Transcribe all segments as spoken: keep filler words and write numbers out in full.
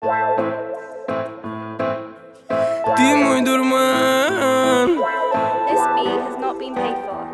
Ты мой дурман. This beat has not been paid for.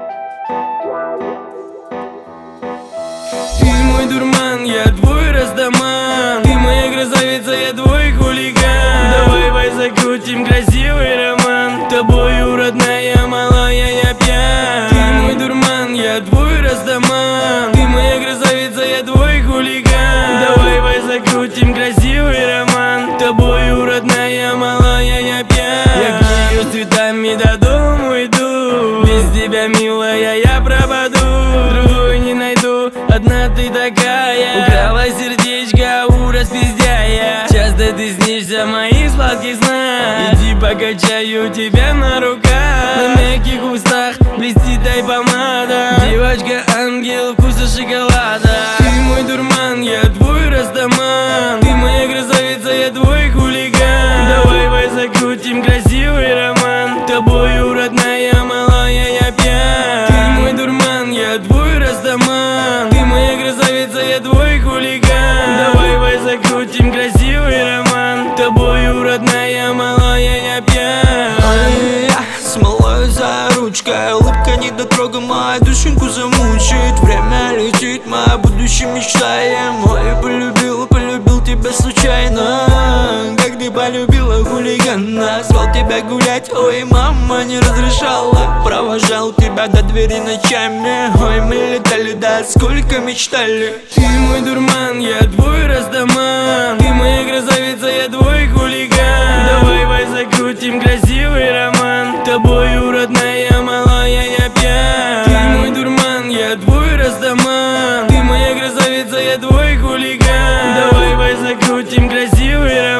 Ты мой дурман, я твой раздаман. Ты моя красавица, я твой хулиган. Давай, давай закрутим красивый роман. Тобою, родная, малая, я пьян. Ты мой дурман, я твой раздаман. Ты моя красавица, я твой хулиган. Давай, давай закрутим красивый роман. Тобою, родная, малая, я пьян. Я к нее с цветами до дома иду. Без тебя, милая, я пропаду. Другой не найду, одна ты такая. Украла сердечко у распиздяя. Часто ты снишься в моих сладких снах. Иди покачаю тебя на руках. На мягких устах блестит дай помада. Девочка-ангел вкуса шоколада. Ты мой дурман, я твой раздаман. Ты моя красавица, я твой хулиган. Давай, давай закрутим красивый роман. Тобою, родная, малая, я пьян. Ты мой дурман, я твой раздаман. Ты моя красавица, я твой хулиган. Давай, давай закрутим красивый роман. Тобою, родная, малая, я пьян. Ай, смолой за ручкой, улыбка недотрога мою душеньку замучает. Время летит, моя будущая мечта. Я мой полюбил, полюбил тебя случайно. Как ты полюбила хулигана. Звал тебя гулять, ой, мама не разрешала. Провожал тебя до двери ночами. Ой, мы летали, да сколько мечтали. Ты мой дурман, я твой раздаман. Ты моя красавица, я твой хулиган. Давай, давай закрутим красивый роман. Тобою, родная, малая, я пьян. Ты мой дурман, я твой раздаман. Ты моя красавица, я твой хулиган. Давай, давай закрутим красивый роман.